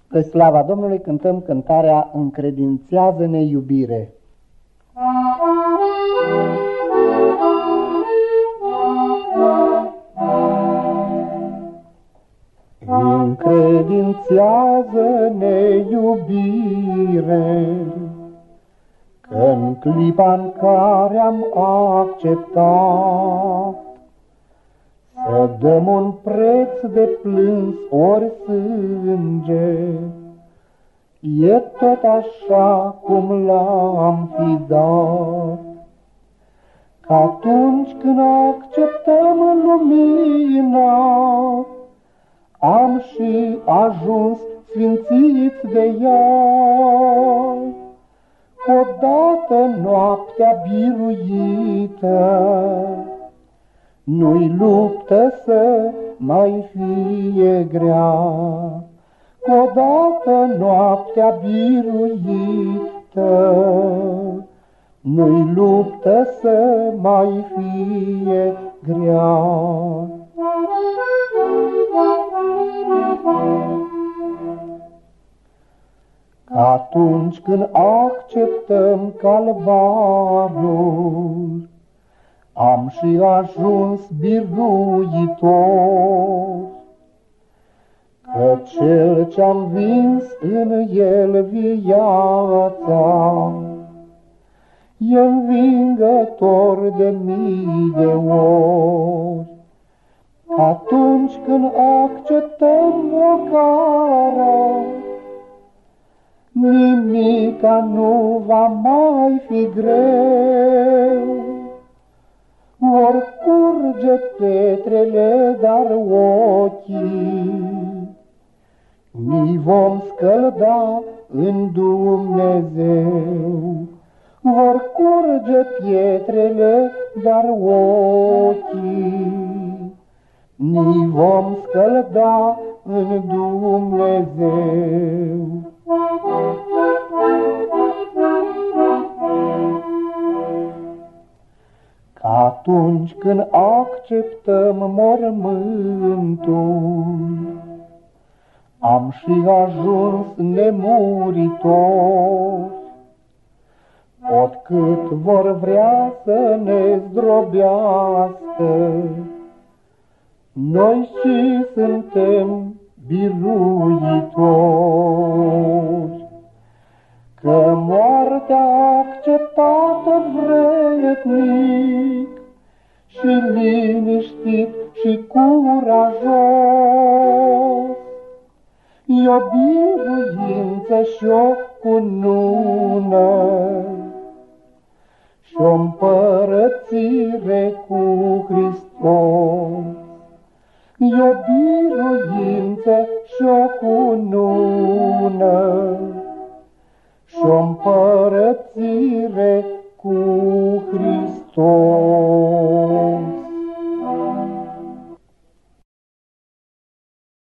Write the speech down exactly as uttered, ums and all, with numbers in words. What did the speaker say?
Spre slava Domnului cântăm cântarea Încredințează-ne iubire. Încredințează-ne iubire, că-n clipa-n care am acceptat să dăm un preț de plâns ori sânge, e tot așa cum l-am fi dat. Că atunci când acceptăm lumina, am și ajuns sfințiți de ea. Odată noaptea biruită, nu-i luptă să mai fie grea. Odată noaptea biruită, nu-i luptă să mai fie grea. Atunci când acceptăm calvarul, am și ajuns biruitor, că cel ce-am vins în el viața e învingător de mii de ori. Atunci când acceptăm măcara, nimica nu va mai fi greu. Vor curge pietrele, dar ochii ni vom scălda în Dumnezeu. Vor curge pietrele, dar ochii ni vom scălda în Dumnezeu. Că atunci când acceptăm mormântul, am și ajuns nemuritori. Oricât vor vrea să ne zdrobească, noi și suntem biruitori. Că moartea acceptată vrednic și liniștit și curajos, e o biruință și o cunună și o împărățire cu Hristos. E o biruință și o cunună și o împărățire cu Hristos.